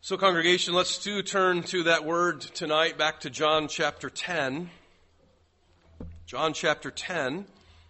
So congregation, let's turn to that word tonight, back to John chapter 10. John chapter 10.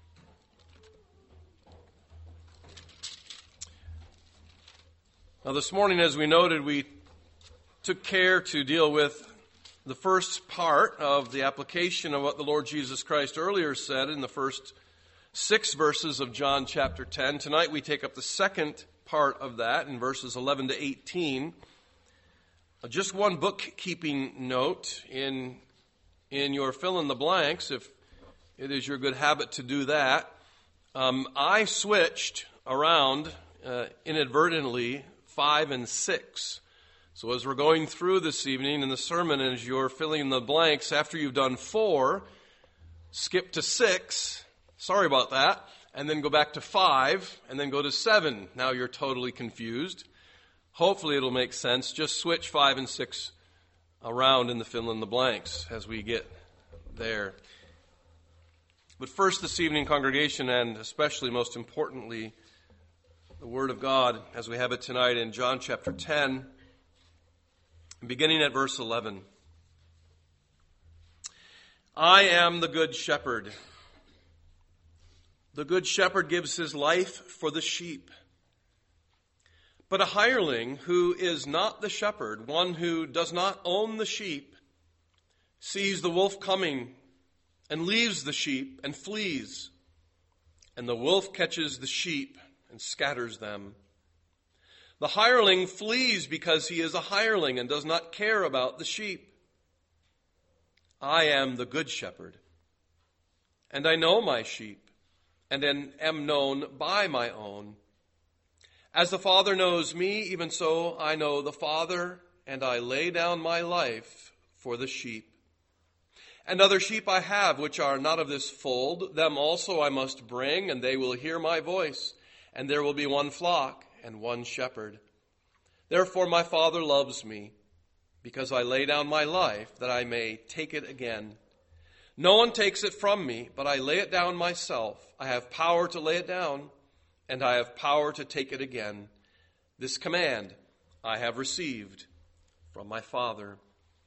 Now this morning, as we noted, we took care to deal with the first part of the application of what the Lord Jesus Christ earlier said in the first 6 verses of John chapter 10. Tonight we take up the second part of that in verses 11 to 18. Just one bookkeeping note in your fill-in-the-blanks, if it is your good habit to do that. I switched around inadvertently 5 and 6. So as we're going through this evening in the sermon, as you're filling in the blanks, after you've done 4, skip to 6, sorry about that, and then go back to 5, and then go to 7. Now you're totally confused. Hopefully it'll make sense. Just switch 5 and 6 around in the fill-in-the-blanks as we get there. But first this evening, congregation, and especially most importantly, the Word of God as we have it tonight in John chapter 10, beginning at verse 11. I am the good shepherd. The good shepherd gives his life for the sheep. But a hireling who is not the shepherd, one who does not own the sheep, sees the wolf coming and leaves the sheep and flees. And the wolf catches the sheep and scatters them. The hireling flees because he is a hireling and does not care about the sheep. I am the good shepherd, and I know my sheep, and am known by my own. As the Father knows me, even so I know the Father, and I lay down my life for the sheep. And other sheep I have, which are not of this fold, them also I must bring, and they will hear my voice, and there will be one flock and one shepherd. Therefore my Father loves me, because I lay down my life, that I may take it again. No one takes it from me, but I lay it down myself. I have power to lay it down, and I have power to take it again. This command I have received from my Father.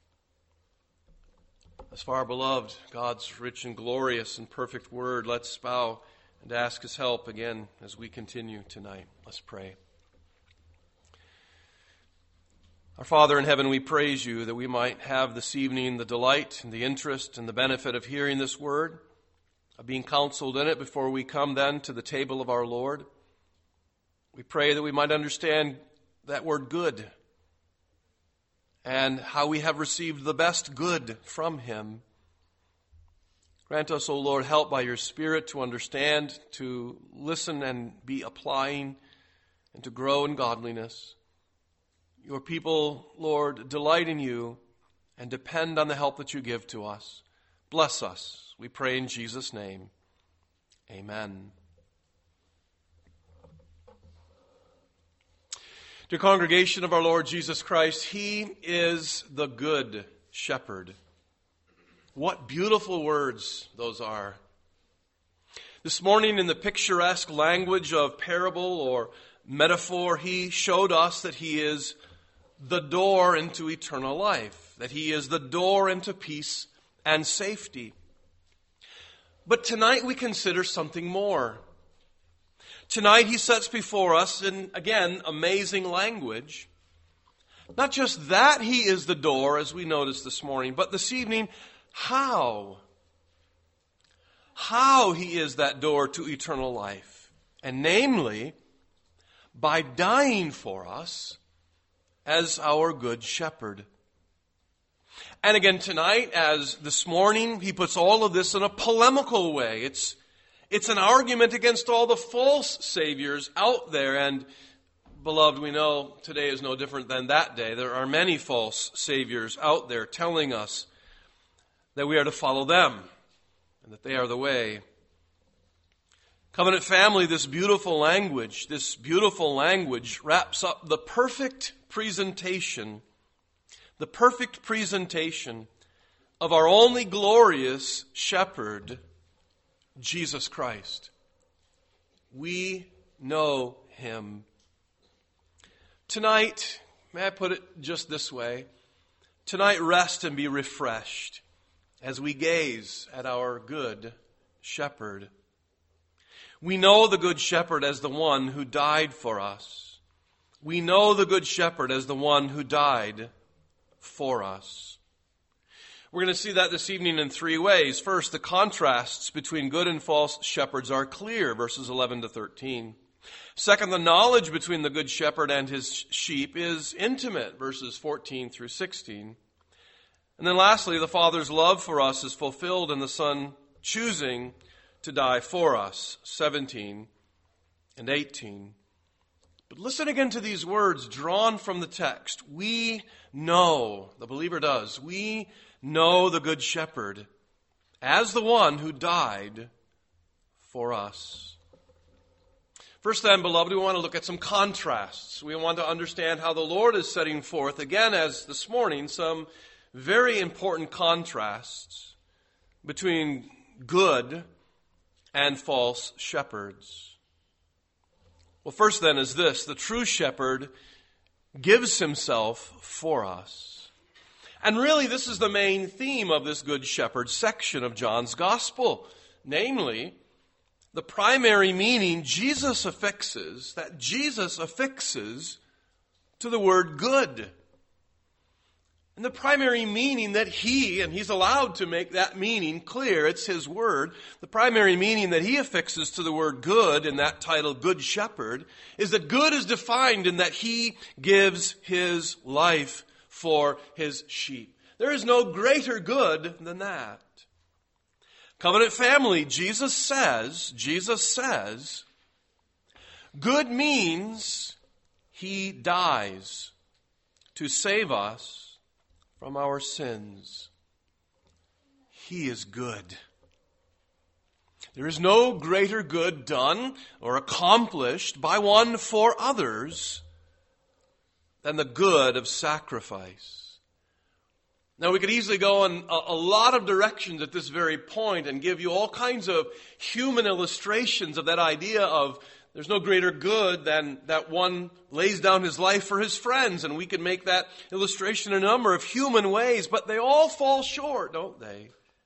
As for our beloved, God's rich and glorious and perfect word, let's bow and ask his help again as we continue tonight. Let's pray. Our Father in heaven, we praise you that we might have this evening the delight and the interest and the benefit of hearing this word, of being counseled in it before we come then to the table of our Lord. We pray that we might understand that word good and how we have received the best good from him. Grant us, O Lord, help by your Spirit to understand, to listen and be applying, and to grow in godliness. Your people, Lord, delight in you and depend on the help that you give to us. Bless us, we pray in Jesus' name. Amen. Dear congregation of our Lord Jesus Christ, he is the good shepherd. What beautiful words those are. This morning in the picturesque language of parable or metaphor, he showed us that he is the door into eternal life, that he is the door into peace and safety. But tonight we consider something more. Tonight he sets before us, in, again, amazing language, not just that he is the door, as we noticed this morning, but this evening, how he is that door to eternal life. And namely, by dying for us as our good shepherd. And again tonight, as this morning, he puts all of this in a polemical way. It's an argument against all the false saviors out there. And, beloved, we know today is no different than that day. There are many false saviors out there telling us that we are to follow them and that they are the way. Covenant family, this beautiful language wraps up the perfect presentation of our only glorious shepherd, Jesus Christ. We know him. Tonight, May I put it just this way? Tonight, rest and be refreshed as we gaze at our good shepherd. We know the good shepherd as the one who died for us. We know the good shepherd as the one who died for us. We're going to see that this evening in three ways. First, the contrasts between good and false shepherds are clear, verses 11 to 13. Second, the knowledge between the good shepherd and his sheep is intimate, verses 14 through 16. And then lastly, the Father's love for us is fulfilled in the Son choosing to die for us, 17 and 18. But listen again to these words drawn from the text. We know, the believer does, we know the good shepherd as the one who died for us. First then, beloved, we want to look at some contrasts. We want to understand how the Lord is setting forth, again as this morning, some very important contrasts between good and false shepherds. Well, first then is this: the true shepherd gives himself for us. And really, this is the main theme of this Good Shepherd section of John's Gospel. Namely, the primary meaning Jesus affixes to the word good. And the primary meaning that he's allowed to make that meaning clear, it's his word, the primary meaning that he affixes to the word good in that title, Good Shepherd, is that good is defined in that he gives his life for his sheep. There is no greater good than that. Covenant family, Jesus says, good means he dies to save us from our sins. He is good. There is no greater good done or accomplished by one for others than the good of sacrifice. Now, we could easily go in a lot of directions at this very point and give you all kinds of human illustrations of that idea of there's no greater good than that one lays down his life for his friends. And we can make that illustration in a number of human ways, but they all fall short, don't they,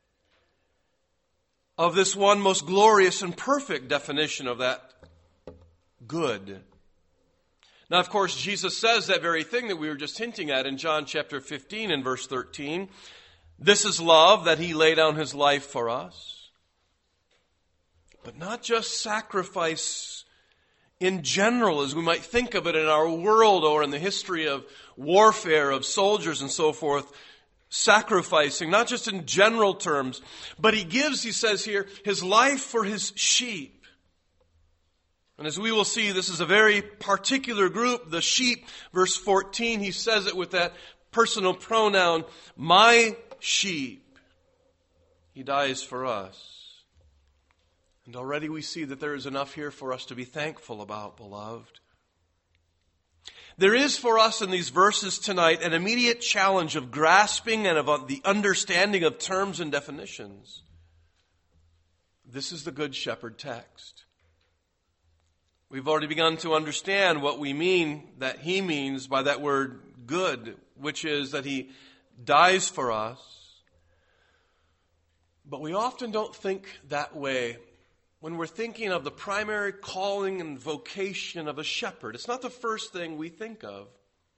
of this one most glorious and perfect definition of that good. Now, of course, Jesus says that very thing that we were just hinting at in John chapter 15 and verse 13. This is love, that he lay down his life for us. But not just sacrifice in general, as we might think of it in our world or in the history of warfare, of soldiers and so forth, sacrificing, not just in general terms, but he gives, he says here, his life for his sheep. And as we will see, this is a very particular group, the sheep. Verse 14, he says it with that personal pronoun, my sheep. He dies for us. And already we see that there is enough here for us to be thankful about, beloved. There is for us in these verses tonight an immediate challenge of grasping and of the understanding of terms and definitions. This is the Good Shepherd text. We've already begun to understand what we mean, that he means by that word good, which is that he dies for us. But we often don't think that way when we're thinking of the primary calling and vocation of a shepherd. It's not the first thing we think of.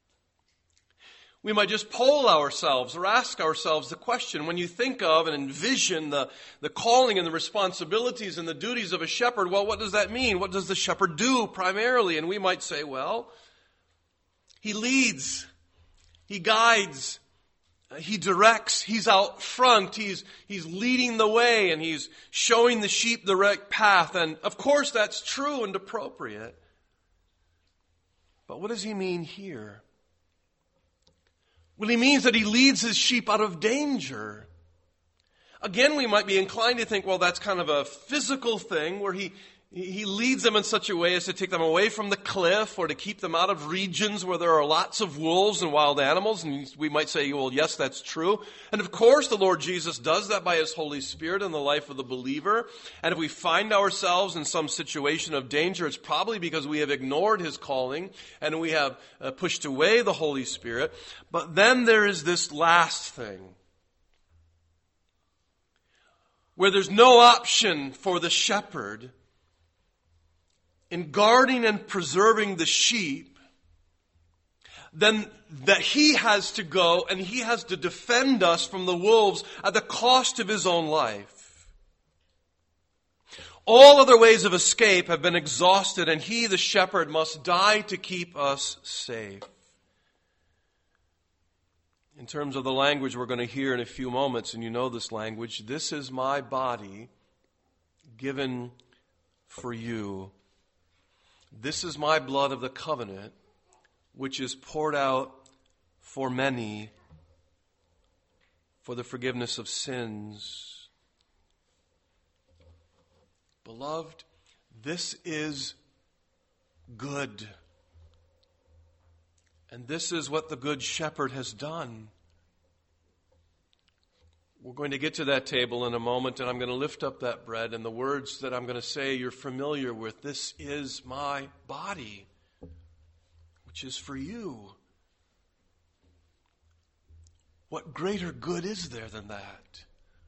We might just poll ourselves or ask ourselves the question, when you think of and envision the calling and the responsibilities and the duties of a shepherd, well, what does that mean? What does the shepherd do primarily? And we might say, well, he leads, he guides, he directs, he's out front, he's leading the way, and he's showing the sheep the right path. And of course that's true and appropriate. But what does he mean here? Well, he means that he leads his sheep out of danger. Again, we might be inclined to think, well, that's kind of a physical thing where he He leads them in such a way as to take them away from the cliff or to keep them out of regions where there are lots of wolves and wild animals. And we might say, well, yes, that's true. And of course, the Lord Jesus does that by His Holy Spirit in the life of the believer. And if we find ourselves in some situation of danger, it's probably because we have ignored His calling and we have pushed away the Holy Spirit. But then there is this last thing, where there's no option for the shepherd in guarding and preserving the sheep, then that he has to go and he has to defend us from the wolves at the cost of his own life. All other ways of escape have been exhausted, and he, the shepherd, must die to keep us safe. In terms of the language we're going to hear in a few moments, and you know this language, this is my body given for you. This is my blood of the covenant, which is poured out for many for the forgiveness of sins. Beloved, this is good. And this is what the Good Shepherd has done. We're going to get to that table in a moment, and I'm going to lift up that bread, and the words that I'm going to say you're familiar with. This is my body, which is for you. What greater good is there than that?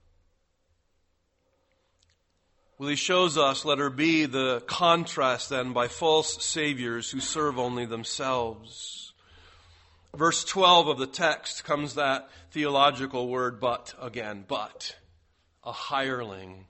Well, he shows us, letter B, the contrast then by false saviors who serve only themselves. Verse 12 of the text comes that theological word, but, again, but, a hireling.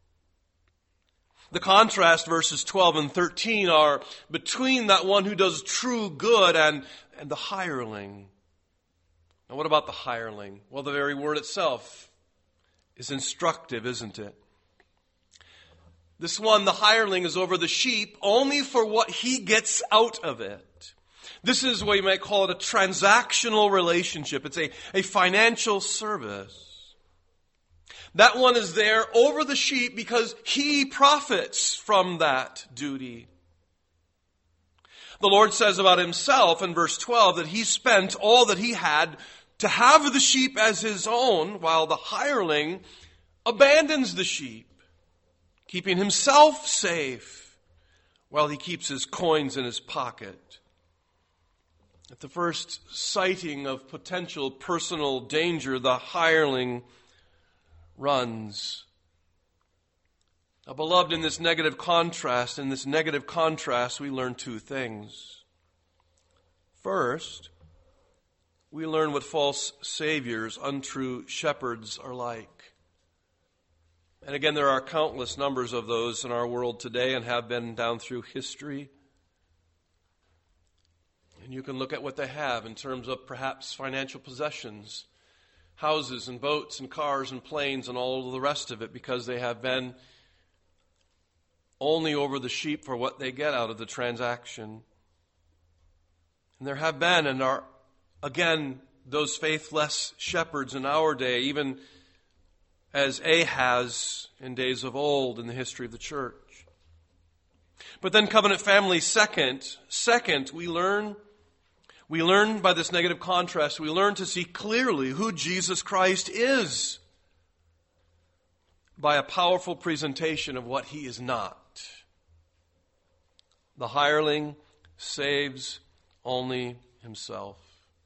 The contrast, verses 12 and 13, are between that one who does true good and the hireling. Now, what about the hireling? Well, the very word itself is instructive, isn't it? This one, the hireling, is over the sheep only for what he gets out of it. This is what you might call it a transactional relationship. It's a financial service. That one is there over the sheep because he profits from that duty. The Lord says about himself in verse 12 that he spent all that he had to have the sheep as his own, while the hireling abandons the sheep, keeping himself safe while he keeps his coins in his pocket. At the first sighting of potential personal danger, the hireling runs. Now, beloved, in this negative contrast, we learn two things. First, we learn what false saviors, untrue shepherds are like. And again, there are countless numbers of those in our world today and have been down through history. And you can look at what they have in terms of perhaps financial possessions, houses and boats and cars and planes and all of the rest of it, because they have been only over the sheep for what they get out of the transaction. And there have been and are, again, those faithless shepherds in our day, even as Ahaz in days of old in the history of the church. But then covenant family, second, we learn by this negative contrast, we learn to see clearly who Jesus Christ is by a powerful presentation of what he is not. The hireling saves only himself.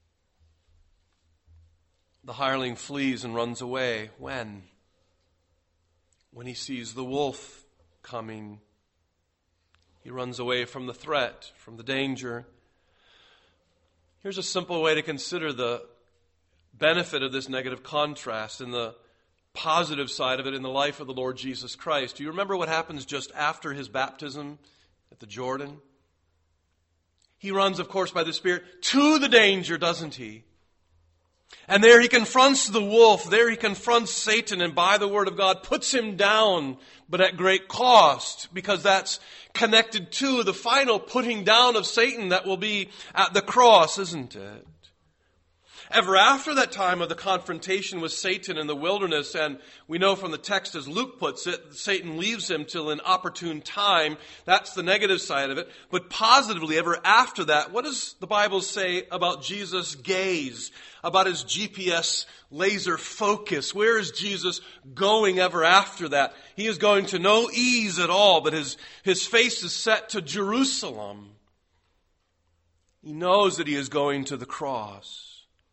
The hireling flees and runs away. When? When he sees the wolf coming. He runs away from the threat, from the danger. Here's a simple way to consider the benefit of this negative contrast and the positive side of it in the life of the Lord Jesus Christ. Do you remember what happens just after his baptism at the Jordan? He runs, of course, by the Spirit to the danger, doesn't he? And there he confronts the wolf. There he confronts Satan, and by the word of God puts him down, but at great cost, because that's connected to the final putting down of Satan that will be at the cross, isn't it? Ever after that time of the confrontation with Satan in the wilderness, and we know from the text as Luke puts it, Satan leaves him till an opportune time. That's the negative side of it. But positively, ever after that, what does the Bible say about Jesus' gaze, about his GPS laser focus? Where is Jesus going ever after that? He is going to no ease at all, but his face is set to Jerusalem. He knows that he is going to the cross.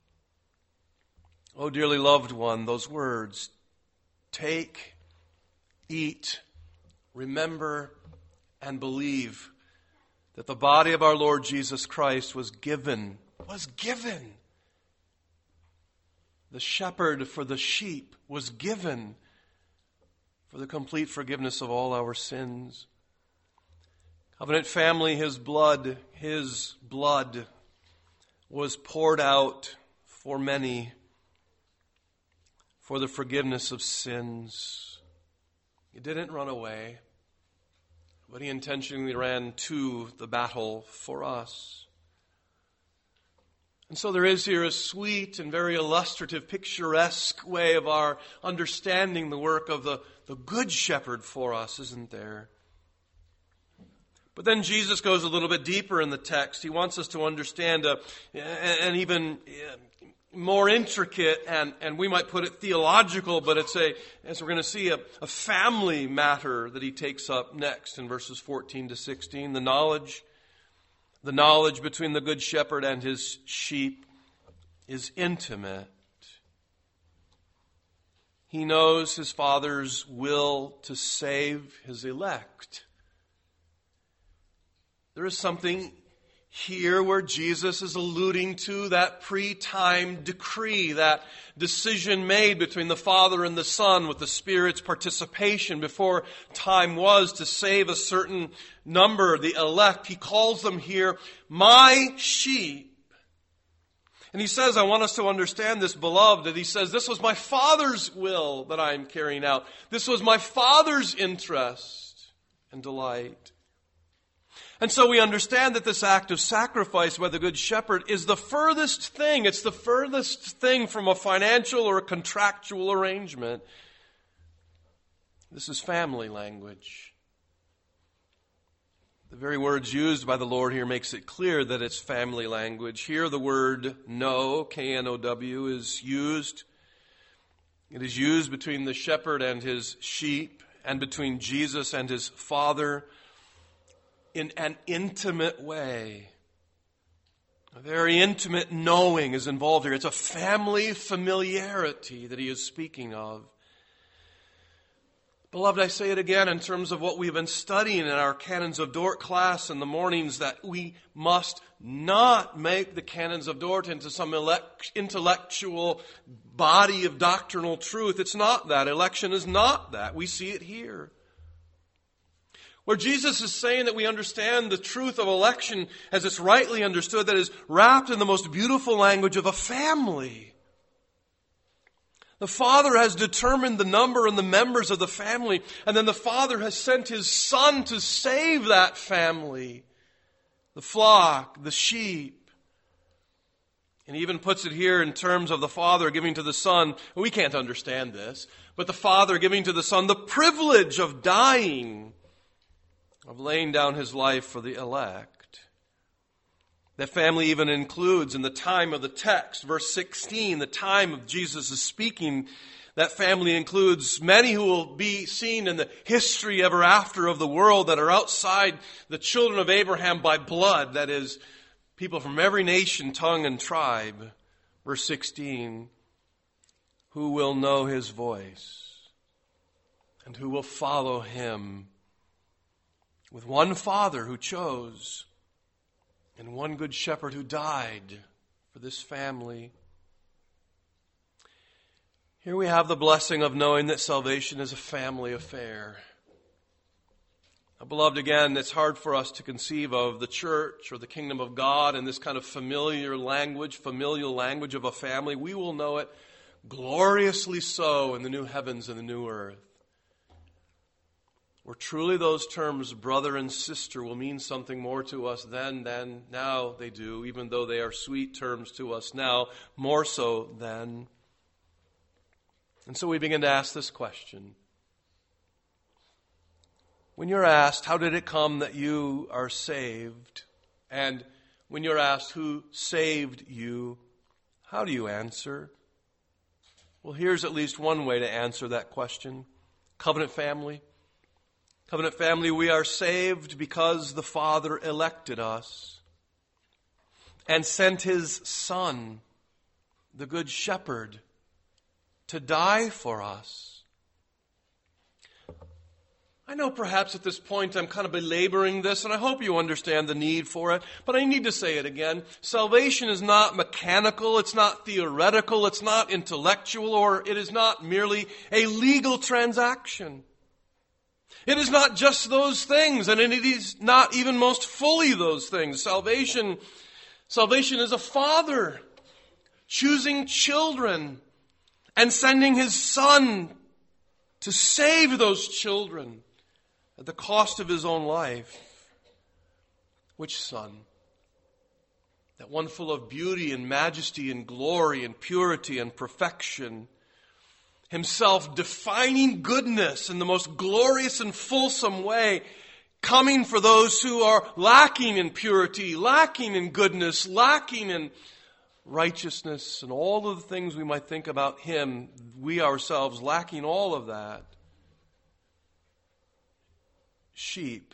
Oh, dearly loved one, those words, take, eat, remember, and believe that the body of our Lord Jesus Christ was given. The shepherd for the sheep was given for the complete forgiveness of all our sins. Covenant family, His blood was poured out for many for the forgiveness of sins. He didn't run away, but He intentionally ran to the battle for us. And so there is here a sweet and very illustrative, picturesque way of our understanding the work of the Good Shepherd for us, isn't there? But then Jesus goes a little bit deeper in the text. He wants us to understand an even more intricate and we might put it theological, but it's as we're going to see, a family matter that He takes up next in verses 14 to 16. The knowledge between the Good Shepherd and His sheep is intimate. He knows His Father's will to save His elect. There is something here where Jesus is alluding to that pre-time decree, that decision made between the Father and the Son with the Spirit's participation before time was to save a certain number, the elect. He calls them here, my sheep. And He says, I want us to understand this, beloved, that He says, this was my Father's will that I am carrying out. This was my Father's interest and delight. And so we understand that this act of sacrifice by the Good Shepherd is the furthest thing. It's the furthest thing from a financial or a contractual arrangement. This is family language. The very words used by the Lord here makes it clear that it's family language. Here the word know, K-N-O-W, is used. It is used between the shepherd and his sheep and between Jesus and His Father in an intimate way. A very intimate knowing is involved here. It's a family familiarity that He is speaking of. Beloved, I say it again in terms of what we've been studying in our Canons of Dort class in the mornings, that we must not make the Canons of Dort into some intellectual body of doctrinal truth. It's not that. Election is not that. We see it here, where Jesus is saying that we understand the truth of election as it's rightly understood, that is wrapped in the most beautiful language of a family. The Father has determined the number and the members of the family, and then the Father has sent His Son to save that family, the flock, the sheep. And He even puts it here in terms of the Father giving to the Son. We can't understand this, but the Father giving to the Son the privilege of dying, of laying down His life for the elect. That family even includes, in the time of the text, verse 16, the time of Jesus' speaking, that family includes many who will be seen in the history ever after of the world that are outside the children of Abraham by blood, that is, people from every nation, tongue, and tribe. Verse 16, who will know His voice and who will follow Him, with one Father who chose and one Good Shepherd who died for this family. Here we have the blessing of knowing that salvation is a family affair. Now, beloved, again, it's hard for us to conceive of the church or the kingdom of God in this kind of familial language of a family. We will know it gloriously so in the new heavens and the new earth, For truly those terms, brother and sister, will mean something more to us then than now they do, even though they are sweet terms to us now, more so then. And so we begin to ask this question. When you're asked, how did it come that you are saved? And when you're asked, who saved you? How do you answer? Well, here's at least one way to answer that question. Covenant family. Covenant family, we are saved because the Father elected us and sent His Son, the Good Shepherd, to die for us. I know perhaps at this point I'm kind of belaboring this, and I hope you understand the need for it, but I need to say it again. Salvation is not mechanical, it's not theoretical, it's not intellectual, or it is not merely a legal transaction. It is not just those things, and it is not even most fully those things. Salvation is a father choosing children and sending His Son to save those children at the cost of His own life. Which Son? That one full of beauty and majesty and glory and purity and perfection. Himself defining goodness in the most glorious and fulsome way, coming for those who are lacking in purity, lacking in goodness, lacking in righteousness, and all of the things we might think about Him, we ourselves lacking all of that. Sheep,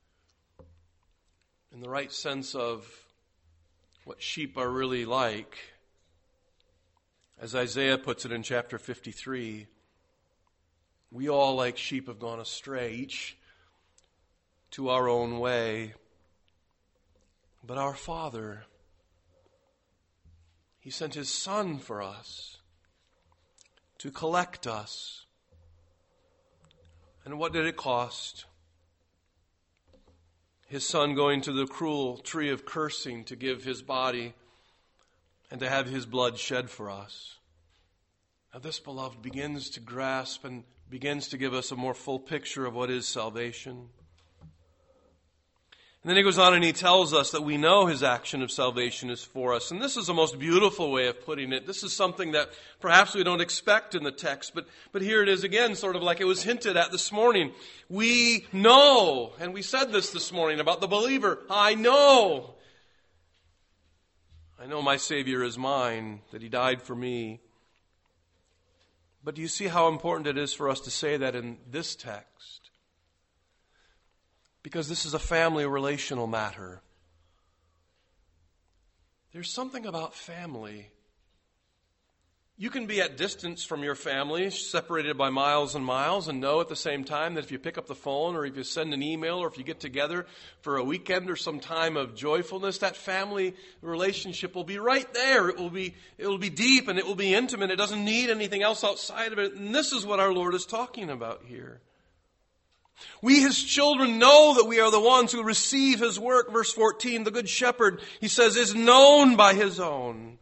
in the right sense of what sheep are really like, as Isaiah puts it in chapter 53, we all like sheep have gone astray, each to our own way. But our Father, He sent His Son for us to collect us. And what did it cost? His Son going to the cruel tree of cursing to give His body and to have His blood shed for us. Now this, beloved, begins to grasp and begins to give us a more full picture of what is salvation. And then he goes on and he tells us that we know His action of salvation is for us. And this is the most beautiful way of putting it. This is something that perhaps we don't expect in the text, but here it is again, sort of like it was hinted at this morning. We know, and we said this morning about the believer, I know my Savior is mine, that He died for me. But do you see how important it is for us to say that in this text? Because this is a family relational matter. There's something about family. You can be at distance from your family, separated by miles and miles, and know at the same time that if you pick up the phone or if you send an email or if you get together for a weekend or some time of joyfulness, that family relationship will be right there. It will be deep and it will be intimate. It doesn't need anything else outside of it. And this is what our Lord is talking about here. We, His children, know that we are the ones who receive His work. Verse 14, the Good Shepherd, He says, is known by His own.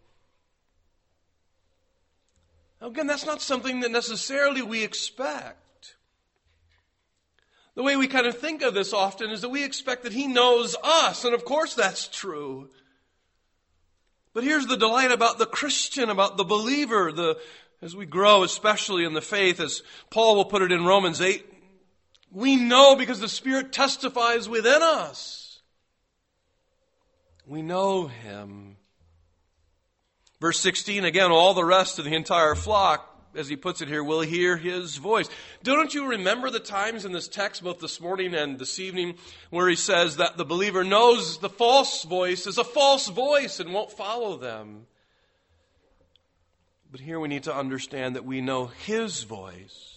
Now again, that's not something that necessarily we expect. The way we kind of think of this often is that we expect that He knows us, and of course that's true. But here's the delight about the Christian, about the believer, as we grow, especially in the faith, as Paul will put it in Romans 8, we know because the Spirit testifies within us. We know Him. Verse 16, again, all the rest of the entire flock, as he puts it here, will hear His voice. Don't you remember the times in this text, both this morning and this evening, where he says that the believer knows the false voice is a false voice and won't follow them? But here we need to understand that we know His voice.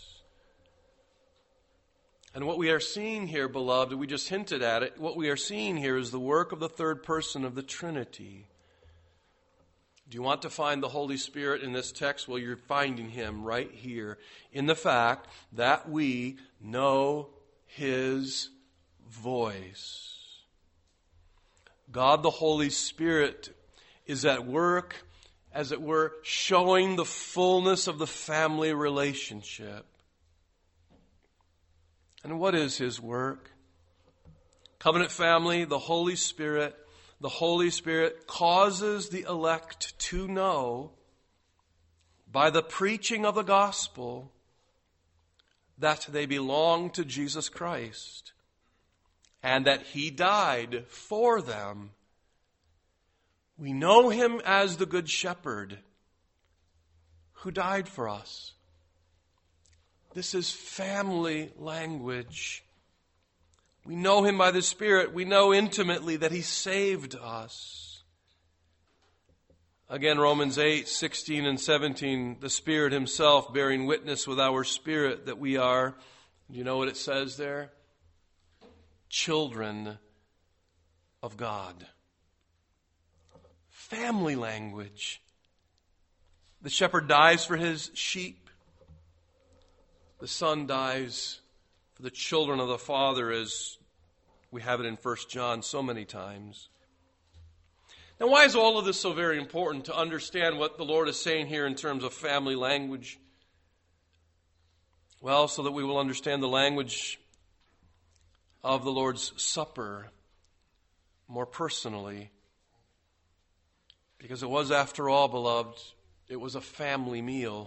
And what we are seeing here, beloved, we just hinted at it, what we are seeing here is the work of the third person of the Trinity. Do you want to find the Holy Spirit in this text? Well, you're finding Him right here in the fact that we know His voice. God the Holy Spirit is at work, as it were, showing the fullness of the family relationship. And what is his work? Covenant family, the Holy Spirit causes the elect to know by the preaching of the gospel that they belong to Jesus Christ and that he died for them. We know him as the Good Shepherd who died for us. This is family language. We know him by the Spirit. We know intimately that he saved us. Again, Romans 8:16 and 17, the Spirit himself bearing witness with our spirit that we are, do you know what it says there? Children of God. Family language. The shepherd dies for his sheep. The Son dies for the children of the Father, as we have it in 1 John so many times. Now, why is all of this so very important to understand what the Lord is saying here in terms of family language? Well, so that we will understand the language of the Lord's Supper more personally. Because it was, after all, beloved, it was a family meal.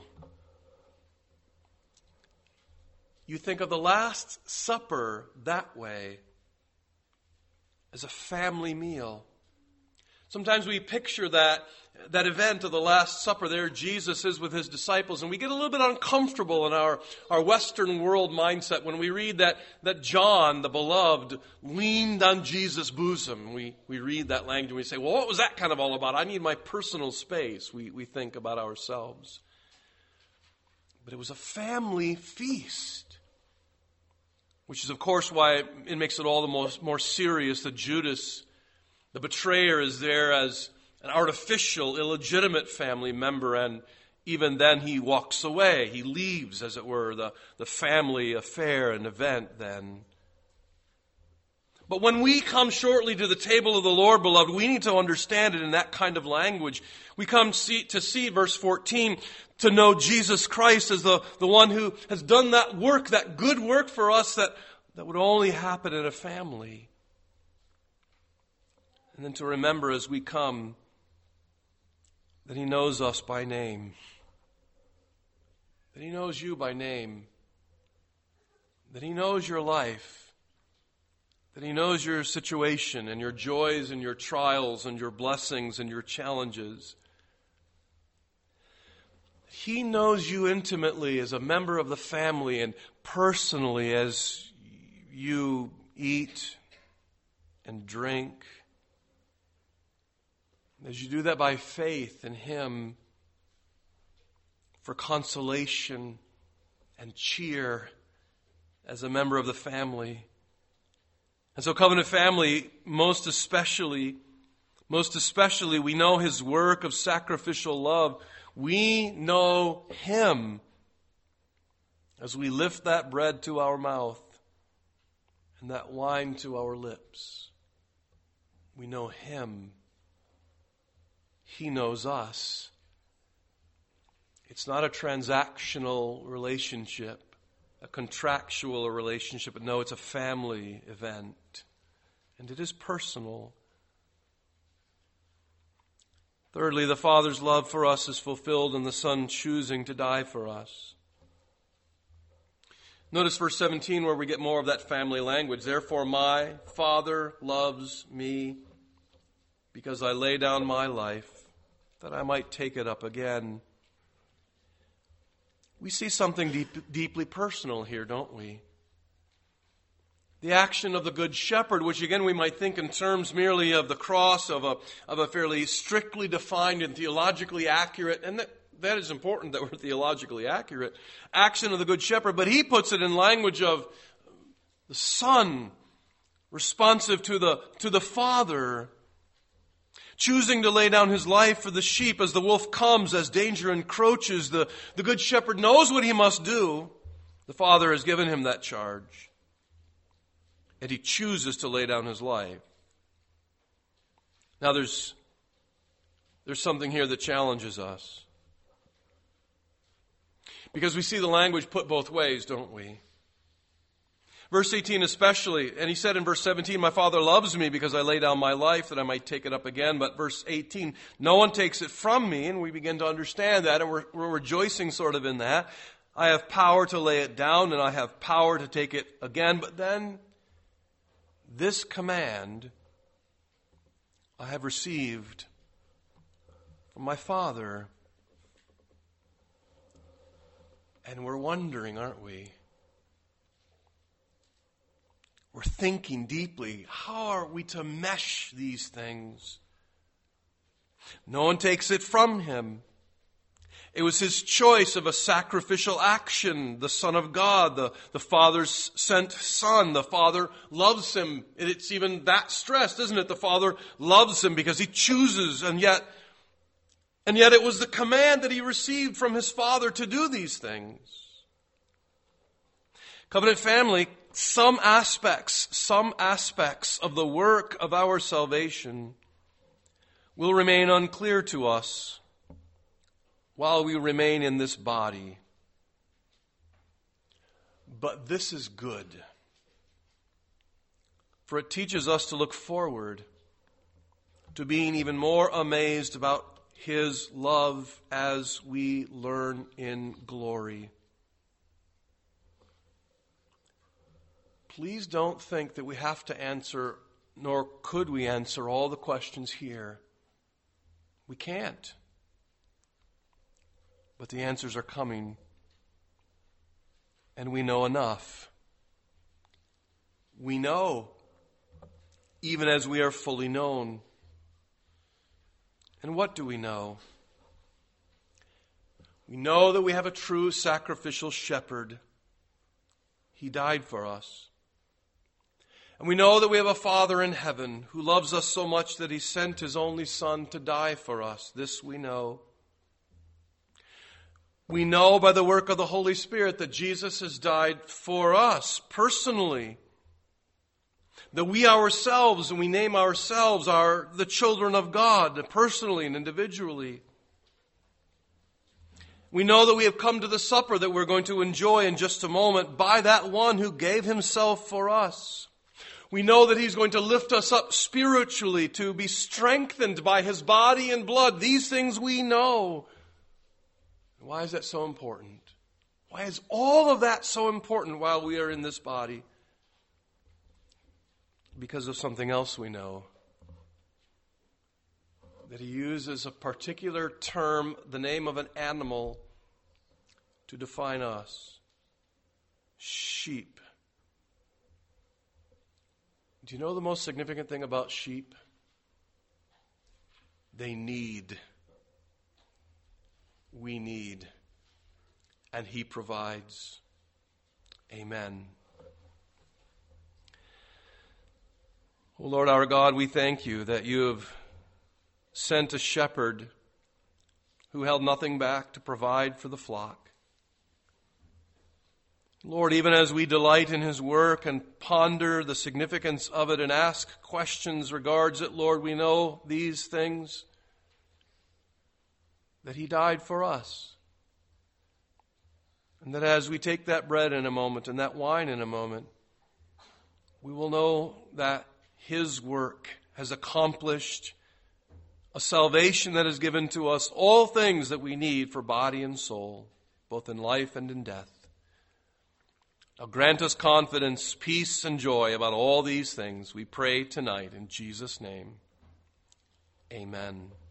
You think of the Last Supper that way, as a family meal. Sometimes we picture that event of the Last Supper. There Jesus is with his disciples, and we get a little bit uncomfortable in our Western world mindset when we read that John, the beloved, leaned on Jesus' bosom. We read that language and we say, well, what was that kind of all about? I need my personal space, we think about ourselves. But it was a family feast. Which is, of course, why it makes it all the more serious that Judas, the betrayer, is there as an artificial, illegitimate family member, and even then he walks away. He leaves, as it were, the family affair and event then. But when we come shortly to the table of the Lord, beloved, we need to understand it in that kind of language. We come to see verse 14, to know Jesus Christ as the one who has done that work, that good work for us that would only happen in a family. And then to remember as we come that he knows us by name. That he knows you by name. That he knows your life. That he knows your situation and your joys and your trials and your blessings and your challenges. He knows you intimately as a member of the family and personally as you eat and drink. As you do that by faith in him for consolation and cheer as a member of the family. And so covenant family, most especially, we know his work of sacrificial love. We know him as we lift that bread to our mouth and that wine to our lips. We know him. He knows us. It's not a transactional relationship, a contractual relationship, but no, it's a family event. And it is personal. Thirdly, the Father's love for us is fulfilled in the Son choosing to die for us. Notice verse 17 where we get more of that family language. Therefore my Father loves me because I lay down my life that I might take it up again. We see something deeply personal here, don't we? The action of the Good Shepherd, which again we might think in terms merely of the cross, of a fairly strictly defined and theologically accurate, and that is important that we're theologically accurate, action of the Good Shepherd, but he puts it in language of the Son, responsive to the Father, choosing to lay down his life for the sheep as the wolf comes, as danger encroaches. The Good Shepherd knows what he must do. The Father has given him that charge. And he chooses to lay down his life. Now there's something here that challenges us. Because we see the language put both ways, don't we? Verse 18 especially, and he said in verse 17, my Father loves me because I lay down my life that I might take it up again. But verse 18, no one takes it from me, and we begin to understand that, and we're rejoicing sort of in that. I have power to lay it down, and I have power to take it again. But then, this command I have received from my Father. And we're wondering, aren't we? We're thinking deeply, how are we to mesh these things? No one takes it from him. It was his choice of a sacrificial action, the Son of God, the Father's sent Son. The Father loves him. It's even that stressed, isn't it? The Father loves him because he chooses, and yet it was the command that he received from his Father to do these things. Covenant family, some aspects of the work of our salvation will remain unclear to us while we remain in this body. But this is good, for it teaches us to look forward to being even more amazed about his love as we learn in glory. Please don't think that we have to answer, nor could we answer all the questions here. We can't. But the answers are coming, and we know enough. We know, even as we are fully known. And what do we know? We know that we have a true sacrificial shepherd. He died for us. And we know that we have a Father in heaven who loves us so much that he sent his only Son to die for us. This we know. We know by the work of the Holy Spirit that Jesus has died for us personally. That we ourselves, and we name ourselves, are the children of God personally and individually. We know that we have come to the supper that we're going to enjoy in just a moment by that one who gave himself for us. We know that he's going to lift us up spiritually to be strengthened by his body and blood. These things we know. Why is that so important? Why is all of that so important while we are in this body? Because of something else we know. That he uses a particular term, the name of an animal, to define us. Sheep. Do you know the most significant thing about sheep? They need. We need. And he provides. Amen. O Lord our God, we thank you that you have sent a shepherd who held nothing back to provide for the flock. Lord, even as we delight in his work and ponder the significance of it and ask questions regards it, Lord, we know these things, that he died for us. And that as we take that bread in a moment and that wine in a moment, we will know that his work has accomplished a salvation that has given to us all things that we need for body and soul, both in life and in death. Now grant us confidence, peace, and joy about all these things, we pray tonight in Jesus' name. Amen.